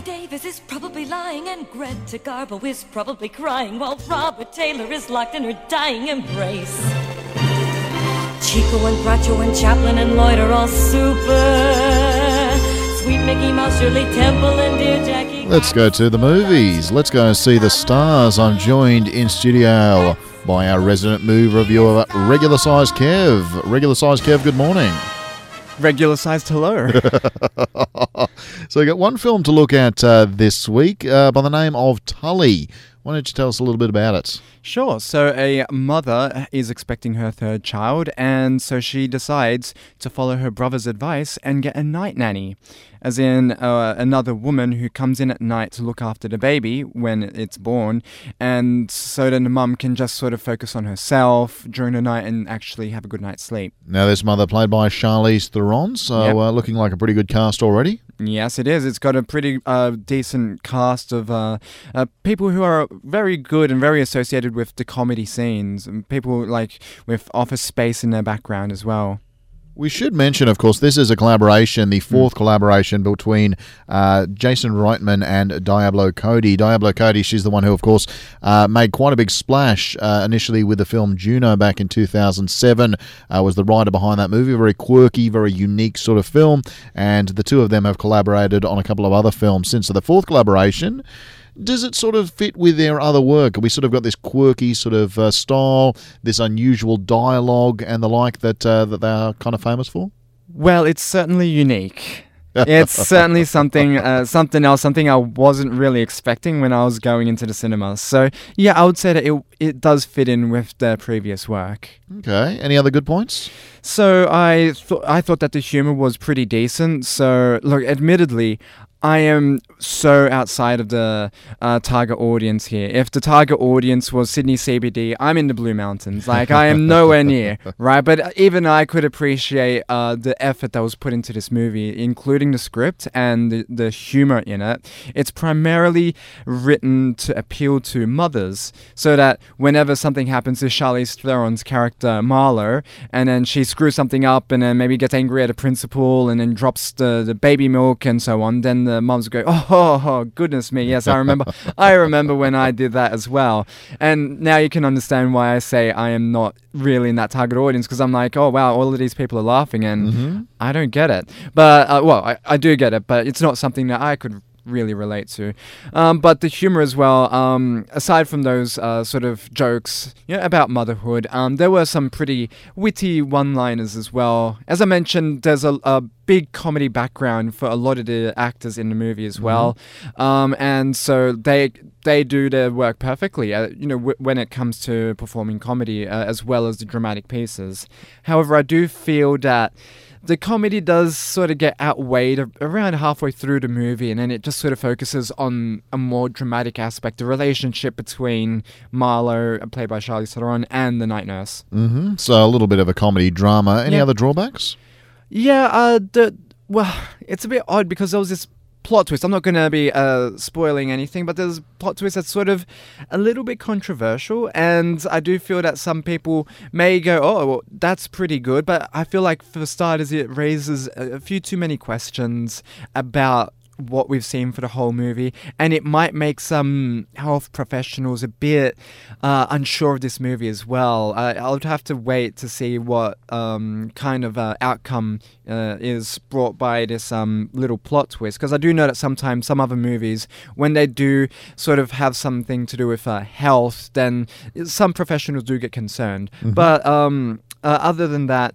Davis is probably lying and Greta Garbo is probably crying while Robert Taylor is locked in her dying embrace. Chico and Groucho and Chaplin and Lloyd are all super. Sweet Mickey Mouse, Shirley Temple and dear Jackie. Let's go to the movies. Let's go and see the stars. I'm joined in studio by our resident movie reviewer, Regular Size Kev. Regular Size Kev, good morning. Regular sized hello. So we got one film to look at this week by the name of Tully. Why don't you tell us a little bit about it? Sure. So a mother is expecting her third child, and so she decides to follow her brother's advice and get a night nanny, as in another woman who comes in at night to look after the baby when it's born, and so then the mum can just sort of focus on herself during the night and actually have a good night's sleep. Now, this mother played by Charlize Theron, so Yep. Looking like a pretty good cast already. Yes, it is. It's got a pretty decent cast of people who are very good and very associated with the comedy scenes, and people like with Office Space in their background as well. We should mention, of course, this is a collaboration, the fourth collaboration between Jason Reitman and Diablo Cody. Diablo Cody, she's the one who, of course, made quite a big splash initially with the film Juno back in 2007, was the writer behind that movie. A very quirky, very unique sort of film, and the two of them have collaborated on a couple of other films since. So the fourth collaboration, does it sort of fit with their other work? We sort of got this quirky sort of style, this unusual dialogue and the like that that they are kind of famous for? Well, it's certainly unique. It's certainly something else, something I wasn't really expecting when I was going into the cinema. So, yeah, I would say that it does fit in with their previous work. Okay. Any other good points? So I thought that the humor was pretty decent. So, look, admittedly, I am so outside of the target audience here. If the target audience was Sydney CBD, I'm in the Blue Mountains. Like, I am nowhere near, right? But even I could appreciate the effort that was put into this movie, including the script and the humor in it. It's primarily written to appeal to mothers, so that whenever something happens to Charlize Theron's character, Marlo, and then she screws something up and then maybe gets angry at a principal and then drops the baby milk and so on, then the mums go, oh, goodness me, yes, I remember when I did that as well. And now you can understand why I say I am not really in that target audience, because I'm like, oh, wow, all of these people are laughing and I don't get it. But, well, I do get it, but it's not something that I could really relate to. But the humor as well, aside from those sort of jokes about motherhood, there were some pretty witty one-liners as well. As I mentioned, there's a big comedy background for a lot of the actors in the movie as well, and so they do their work perfectly, when it comes to performing comedy as well as the dramatic pieces. However, I do feel that the comedy does sort of get outweighed around halfway through the movie, and then it just sort of focuses on a more dramatic aspect, the relationship between Marlo, played by Charlize Theron, and the night nurse. So a little bit of a comedy drama. Any other drawbacks? Yeah, well, it's a bit odd because there was this plot twist. I'm not going to be spoiling anything, but there's a plot twist that's sort of a little bit controversial, and I do feel that some people may go, oh, well, that's pretty good, but I feel like for starters it raises a few too many questions about what we've seen for the whole movie, and it might make some health professionals a bit unsure of this movie as well. I'll have to wait to see what kind of outcome is brought by this little plot twist, because I do know that sometimes some other movies, when they do sort of have something to do with health, then some professionals do get concerned. But other than that,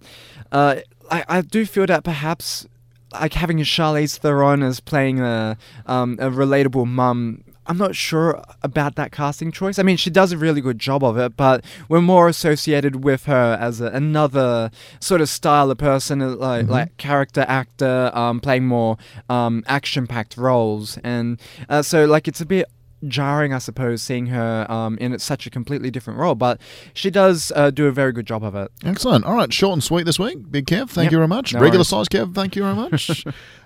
I do feel that perhaps like having Charlize Theron as playing a relatable mum, I'm not sure about that casting choice. I mean, she does a really good job of it, but we're more associated with her as another sort of style of person, like character actor, playing more action-packed roles. And so, like, it's a bit jarring, I suppose, seeing her in such a completely different role, but she does do a very good job of it. Excellent. All right, short and sweet this week. Big Kev, thank you very much. No Regular worries. size Kev, thank you very much.